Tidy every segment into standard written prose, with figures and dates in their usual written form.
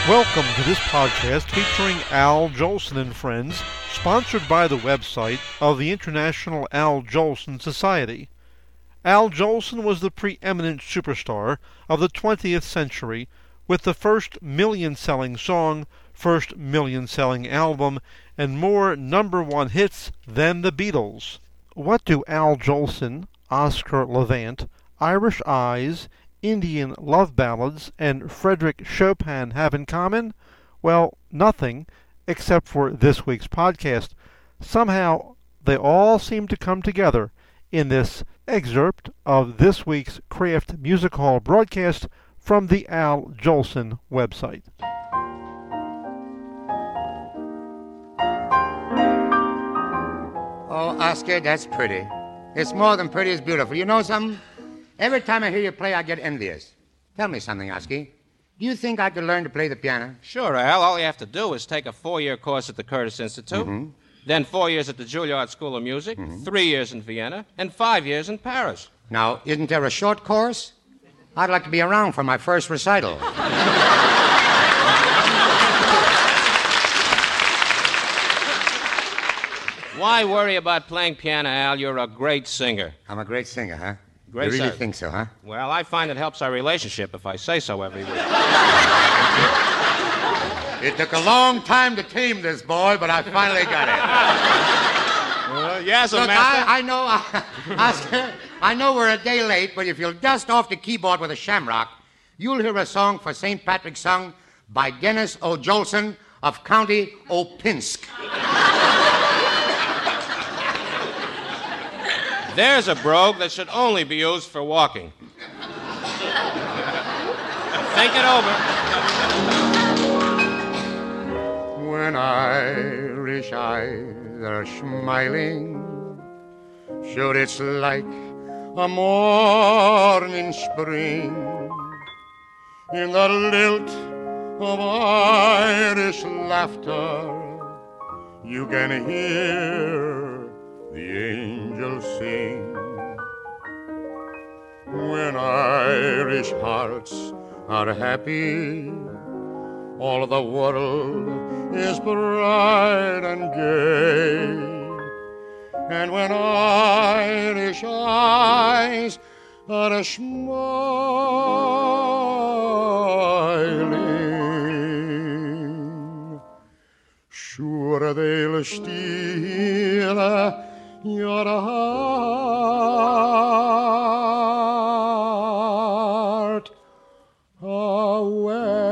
Welcome to this podcast featuring Al Jolson and Friends, sponsored by the website of the International Al Jolson Society. Al Jolson was the preeminent superstar of the 20th century with the first million-selling song, first million-selling album, and more number one hits than the Beatles. What do Al Jolson, Oscar Levant, Irish Eyes, Indian love ballads, and Frederick Chopin have in common? Well, nothing, except for this week's podcast. Somehow, they all seem to come together in this excerpt of this week's Kraft Music Hall broadcast from the Al Jolson website. Oh, Oscar, that's pretty. It's more than pretty, it's beautiful. You know something? Every time I hear you play, I get envious. Tell me something, Oscar. Do you think I could learn to play the piano? Sure, Al. All you have to do is take a 4-year course at the Curtis Institute, then 4 years at the Juilliard School of Music, 3 years in Vienna, and 5 years in Paris. Now, isn't there a short course? I'd like to be around for my first recital. Why worry about playing piano, Al? You're a great singer. I'm a great singer, huh? Great You really singer. think so, huh? Well, I find it helps our relationship if I say so every week. It took a long time to tame this boy, but I finally got it. Yes, Look, master. I know, Oscar, I know we're a day late, but if you'll dust off the keyboard with a shamrock, you'll hear a song for St. Patrick's sung by Dennis O. Jolson of County Opinsk. There's a brogue that should only be used for walking. Think it over. When Irish eyes are smiling, sure it's like a morning spring. In the lilt of Irish laughter, you can hear the angels sing. When Irish hearts are happy, all the world is bright and gay. And when Irish eyes are smiling, sure they'll steal your heart away.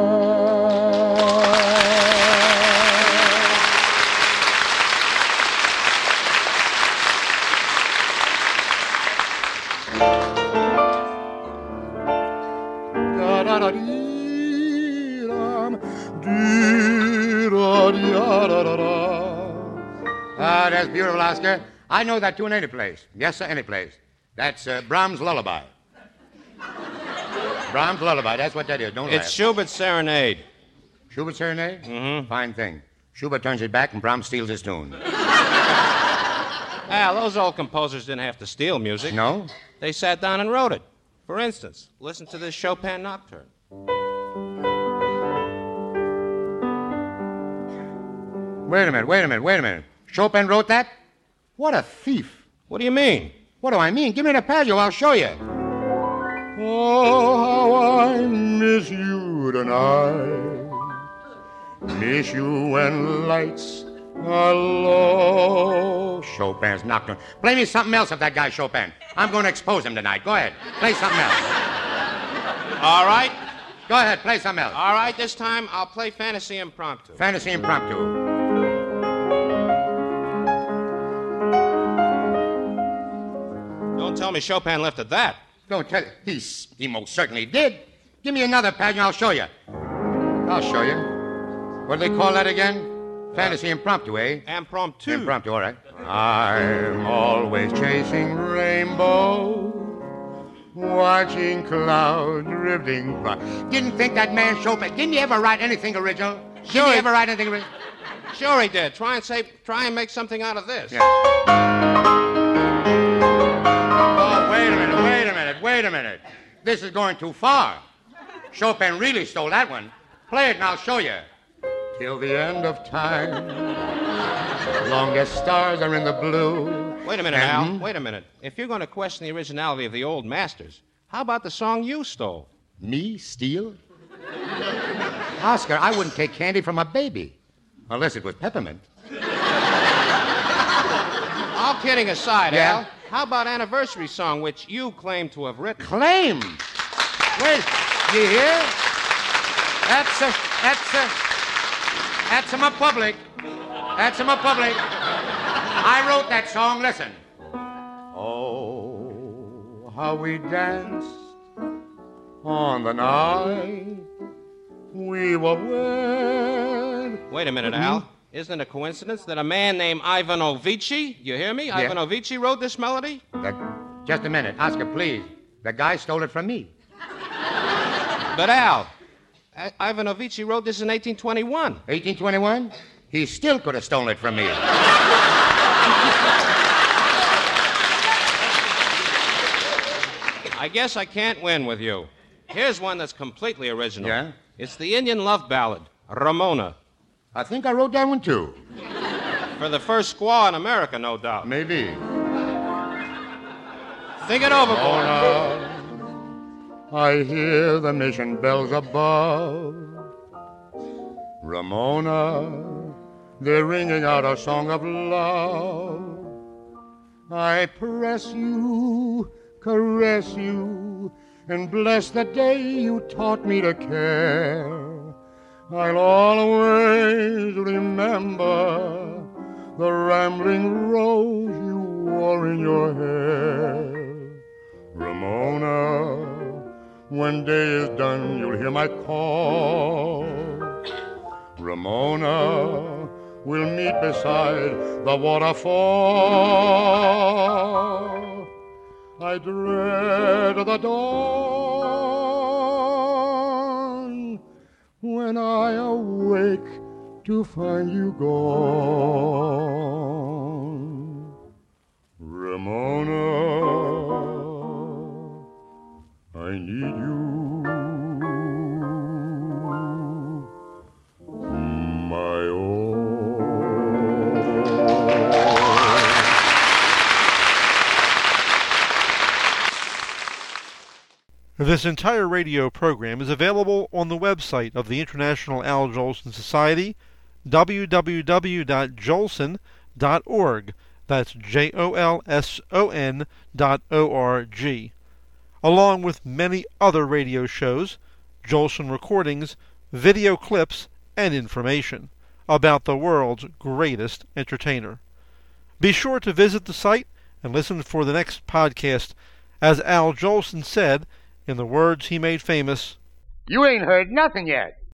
Ah, that's beautiful, Oscar. I know that tune any place. Yes, sir, any place. That's Brahms' Lullaby. Brahms' Lullaby, that's what that is. Don't It's laugh. Schubert's Serenade. Schubert's Serenade? Mm-hmm. Fine thing. Schubert turns it back and Brahms steals his tune. Al, those old composers didn't have to steal music. No? They sat down and wrote it. For instance, listen to this Chopin Nocturne. Wait a minute. Chopin wrote that? What a thief. What do you mean? What do I mean? Give me the Paggio, I'll show you. Oh, how I miss you tonight. Miss you when lights are low. Chopin's Nocturne. Play me something else of that guy Chopin. I'm going to expose him tonight. Go ahead. Play something else. All right. Go ahead, play something else. All right, this time I'll play Fantasy Impromptu. Fantasy Impromptu. Don't tell me Chopin left at that. Don't tell you. He most certainly did. Give me another page and I'll show you. I'll show you. What do they call that again? Fantasy Impromptu, eh? Impromptu. Impromptu, all right. I'm always chasing rainbows, watching clouds drifting by. Didn't think that man Chopin. Didn't he ever write anything original? Sure. Didn't he ever write anything original? Sure he did. Try and make something out of this. Yeah. Oh, wait a minute. This is going too far. Chopin really stole that one. Play it and I'll show you. Till the end of time, long as stars are in the blue. Wait a minute, Al. Wait a minute. If you're going to question the originality of the old masters, how about the song you stole? Me steal? Oscar, I wouldn't take candy from a baby, unless it was peppermint. All kidding aside, Yeah? Al, how about Anniversary Song, which you claim to have written? Claim? Wait, you hear? That's my public. That's my public. I wrote that song, listen. Oh, how we danced on the night we were wed. Wait a minute, Al. Isn't it a coincidence that a man named Ivan Ovici, you hear me? Yeah. Ivan Ovici wrote this melody? Just a minute, Oscar, please. The guy stole it from me. But Al, Ivan Ovici wrote this in 1821. 1821? He still could have stolen it from me. I guess I can't win with you. Here's one that's completely original. Yeah? It's the Indian love ballad, Ramona. I think I wrote that one too. For the first squaw in America, no doubt. Maybe. Think it over, boy. Ramona, I hear the mission bells above. Ramona, they're ringing out a song of love. I press you, caress you, and bless the day you taught me to care. I'll always remember the rambling rose you wore in your hair. Ramona, when day is done, you'll hear my call. Ramona, we'll meet beside the waterfall. I dread the dawn when I awake to find you gone. Ramona, I need you, my own. This entire radio program is available on the website of the International Al Jolson Society, www.jolson.org. That's JOLSON.org. Along with many other radio shows, Jolson recordings, video clips, and information about the world's greatest entertainer. Be sure to visit the site and listen for the next podcast. As Al Jolson said, in the words he made famous, You ain't heard nothing yet.